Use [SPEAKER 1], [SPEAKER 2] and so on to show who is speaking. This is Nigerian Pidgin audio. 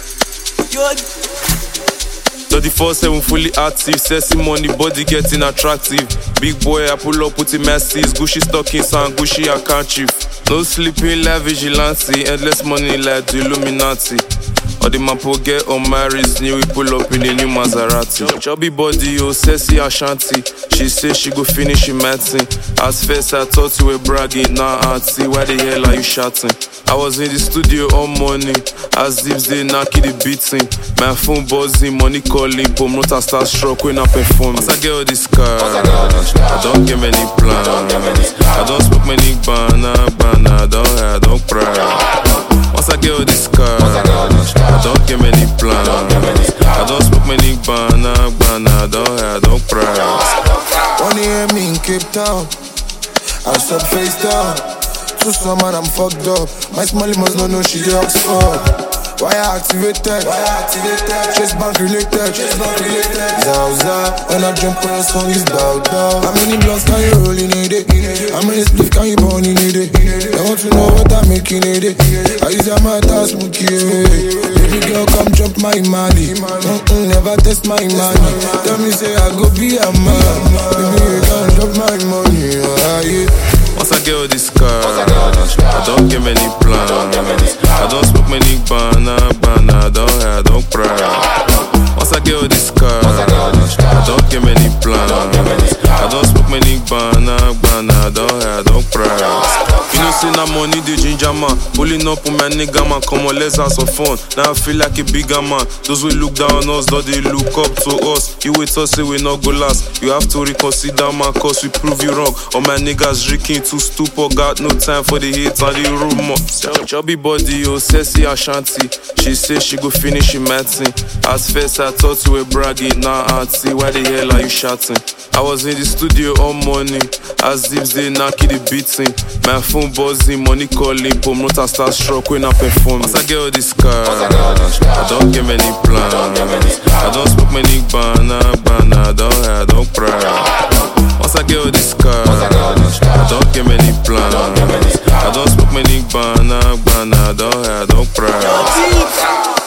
[SPEAKER 1] 24/7 fully active, sexy money, body getting attractive. Big boy, I pull up with the masses, Gucci stockings and Gucci handkerchief. No sleeping like vigilante, endless money like the Illuminati. All the mapo get on my wrist, new we pull up in a new Maserati. Chubby body, oh sexy Ashanti. She say she go finish in medicine. At first I thought you were bragging, now auntie, why the hell are you shouting? I was in the studio all morning, as dips they knocky the beating. My phone buzzing, money calling, promoter start struck when I perform. Once I get all this car, I don't get many plans. I don't smoke many banana, I don't cry. Once I get all this car, I don't get many plans. I don't smoke many banana, I don't cry.
[SPEAKER 2] Wanna hear me in Cape Town? I stop face down. Too summer, I'm fucked up. My smiley must not know she the Oxford. Why I activated? Chase bank related. Zao, when I jump on a song, it's bow. How many blocks can you roll in a day? How many spliffs can you burn in a day? I want to know what I'm making in a day. I use your mouth as smoky. Baby girl, come jump my money. Never test my money. Tell me, say I go be a man. Baby, you can't drop my money.
[SPEAKER 1] Once I get all this car, I don't get many plans. I don't smoke many banana, I don't cry. Once I get all this car, I don't get many plans. I don't smoke many banana, I don't cry. You know, say now money the ginger man. Pulling up on my nigga man, come on, let's have some fun. Now I feel like a bigger man. Those who look down on us, though they look up to us. You wait us, say we not go last. You have to reconsider man, cause we prove you wrong. All my niggas drinking too stupid, got no time for the hate and the rumor. Chubby body, oh sexy Ashanti. She say she go finish in medicine. At first I thought you were bragging, now auntie, why the hell are you shouting? I was in the studio all morning, as dips they knocky the beating. My phone buzzing, money calling, promoter start struck when I perform. Once I get all this car, I don't get many plans. I don't smoke many banana, I don't cry. Once I get all this car, I don't get many plans. I don't smoke many banana, I don't cry.